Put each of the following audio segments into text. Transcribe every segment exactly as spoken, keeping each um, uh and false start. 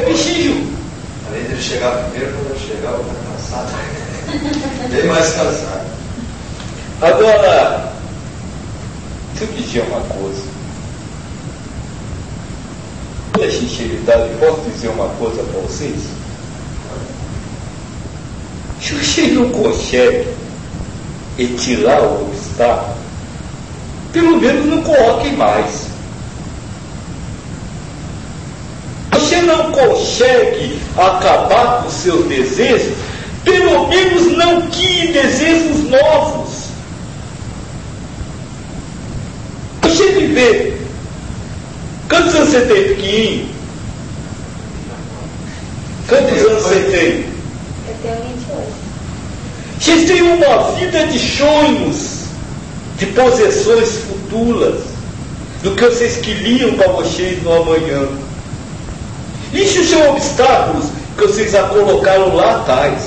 bichinho. Além de ele chegar primeiro, quando eu chegar, eu vou estar cansado. Bem mais cansado. Agora, deixa eu pedir uma coisa. Toda sinceridade, posso dizer uma coisa para vocês? Se vocês não conseguem retirar o obstáculo, pelo menos não coloquem mais. Você não consegue acabar com os seus desejos, pelo menos não crie desejos novos. Você me vê. Quantos anos você tem, pequenininho? Quantos anos você tem? Eu tenho vinte e oito. Vocês têm uma vida de sonhos, de possessões futuras, do que vocês queriam para vocês no amanhã. Isso são obstáculos que vocês já colocaram lá atrás.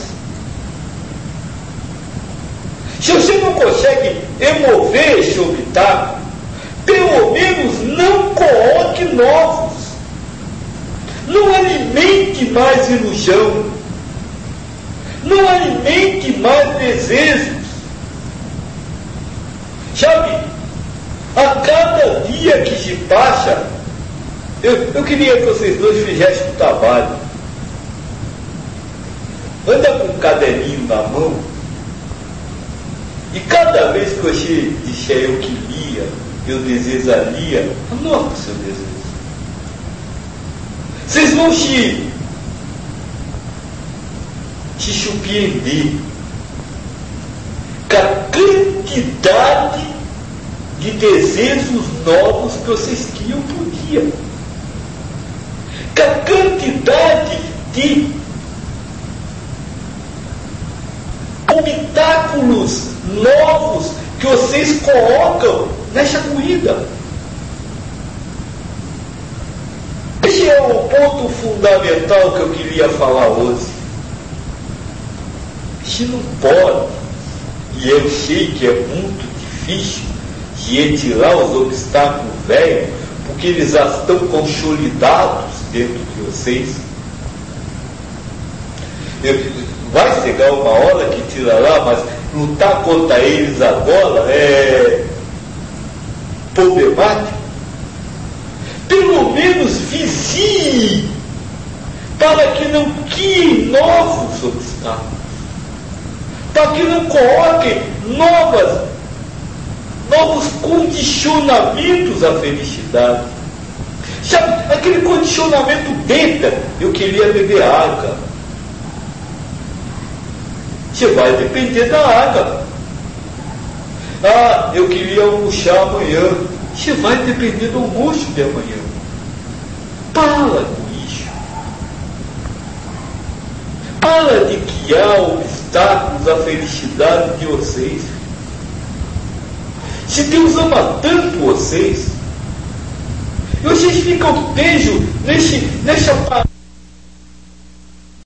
Se você não consegue remover esse obstáculo, pelo menos não coloque novos. Não alimente mais ilusão. Não alimente mais desejos. Sabe, a cada dia que se passa, eu, eu queria que vocês dois fizessem um trabalho. Anda com um caderninho na mão, e cada vez que você disser eu queria, eu desejaria, anota o seu desejo. Vocês vão se, se surpreender com a quantidade de desejos novos que vocês criam por dia. Com a quantidade de obstáculos novos que vocês colocam nessa corrida. Esse é o ponto fundamental que eu queria falar hoje. Se não pode, e eu sei que é muito difícil de retirar os obstáculos velhos, porque eles já estão consolidados dentro de vocês. Vai chegar uma hora que tirará, mas lutar contra eles agora é problemático. Pelo menos vigie para que não criem novos obstáculos, para que não coloquem novas, novos condicionamentos à felicidade. Sabe, aquele condicionamento beta, eu queria beber água. Você vai depender da água. Ah, eu queria almoçar amanhã. Você vai depender do almoço de amanhã. Para com isso. Para de criar obstáculos à felicidade de vocês. Se Deus ama tanto vocês, vocês ficam presos nesse, nessa parte.